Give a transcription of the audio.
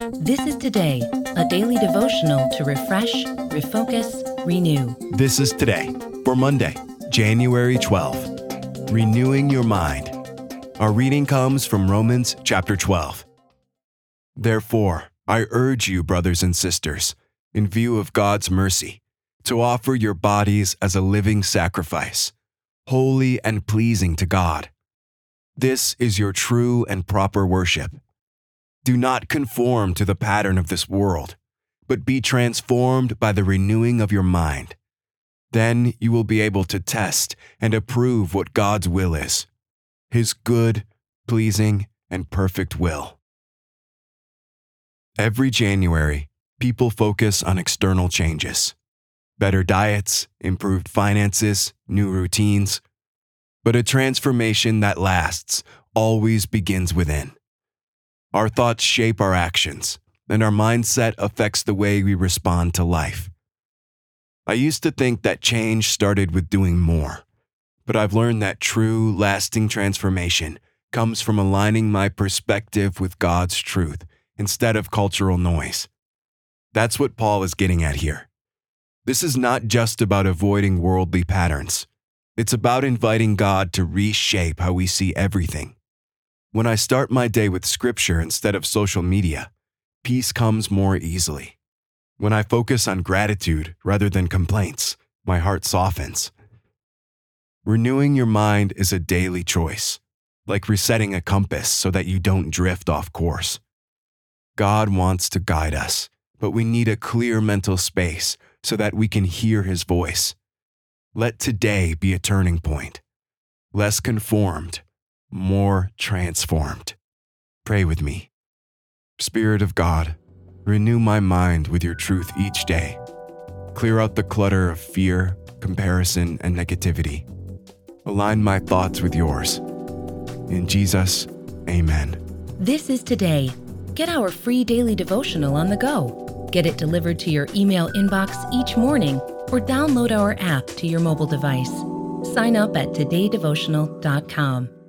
This is Today, a daily devotional to refresh, refocus, renew. This is Today for Monday, January 12th. Renewing your mind. Our reading comes from Romans chapter 12. Therefore, I urge you, brothers and sisters, in view of God's mercy, to offer your bodies as a living sacrifice, holy and pleasing to God. This is your true and proper worship. Do not conform to the pattern of this world, but be transformed by the renewing of your mind. Then you will be able to test and approve what God's will is, His good, pleasing, and perfect will. Every January, people focus on external changes. Better diets, improved finances, new routines. But a transformation that lasts always begins within. Our thoughts shape our actions, and our mindset affects the way we respond to life. I used to think that change started with doing more, but I've learned that true, lasting transformation comes from aligning my perspective with God's truth instead of cultural noise. That's what Paul is getting at here. This is not just about avoiding worldly patterns. It's about inviting God to reshape how we see everything. When I start my day with Scripture instead of social media, peace comes more easily. When I focus on gratitude rather than complaints, my heart softens. Renewing your mind is a daily choice, like resetting a compass so that you don't drift off course. God wants to guide us, but we need a clear mental space so that we can hear His voice. Let today be a turning point. Less conformed, more transformed. Pray with me. Spirit of God, renew my mind with your truth each day. Clear out the clutter of fear, comparison, and negativity. Align my thoughts with yours. In Jesus, amen. This is Today. Get our free daily devotional on the go. Get it delivered to your email inbox each morning or download our app to your mobile device. Sign up at todaydevotional.com.